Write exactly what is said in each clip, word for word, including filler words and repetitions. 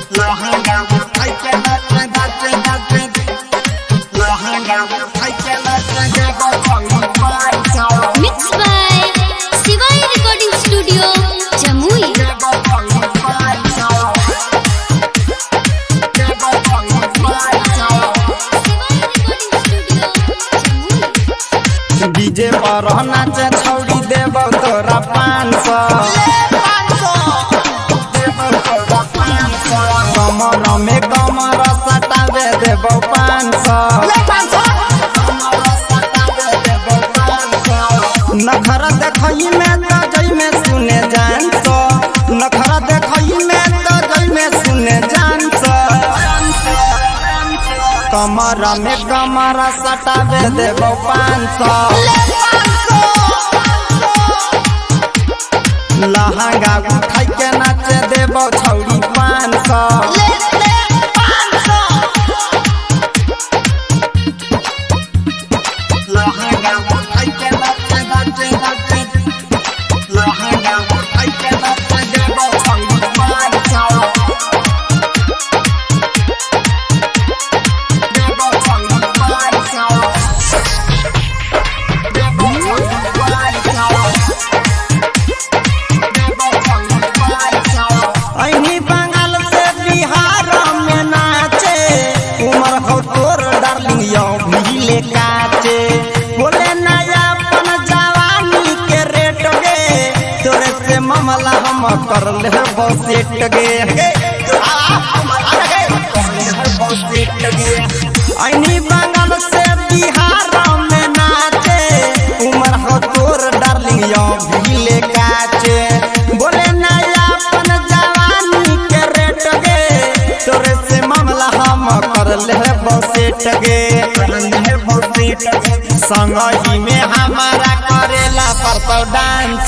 Mixed by Shivai Recording Studio, Jamui. DJ पर नाचे छौड़ी देव तोरा पाँच सौ कमर में कमर सटावे देव पाँच सौ नखर देखई में तो जई में सुने जान सो नखर देखई में तो जई में सुने जान सो कमर में कमर सटावे देव पाँच सौ लहंगा उठाई के नाचे देव छौड़ी पाँच सौ काचे बोले नया अपन जवानी के रेट गे तोरे से मामला हम कर ले बसेट गे ऐनी बंगाल से बिहार में नाचे उमर हो तोर डार्लिंग यो भीले काचे बोले नया अपन जवानी के रेट गे तोरे से मामला हम कर ले बसेट गे संगही में हमारा करेला परतो डांस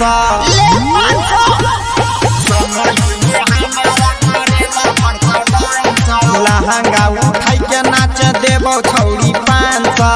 लहंगा उठाई के नाच देबो छौड़ी पाँच सौ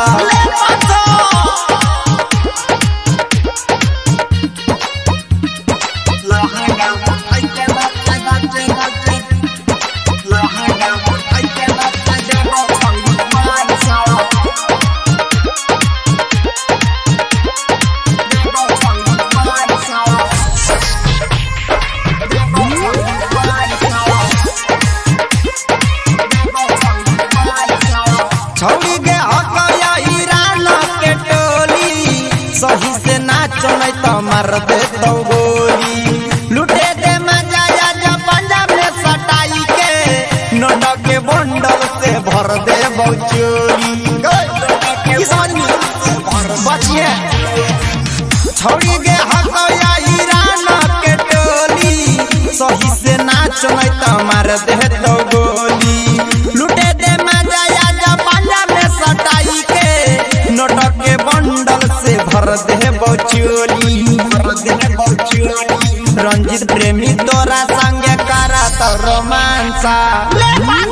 छौड़ी गे हकया ईरान के टोली सही से नाच नहीं तो मार दे तो गोली लुटे दे मजा जा पंजाब में सटाई के नोट के बंडल से भर दे बचोरी बचिए छौड़ी गे हकया ईरान के टोली सही से नाच नहीं तो मार दे तो गोली लुटे दे मजा सटाई के नोट के बंडल से भर दे बचोली रंजित प्रेमी तोरा संगे करा तो रोमांसा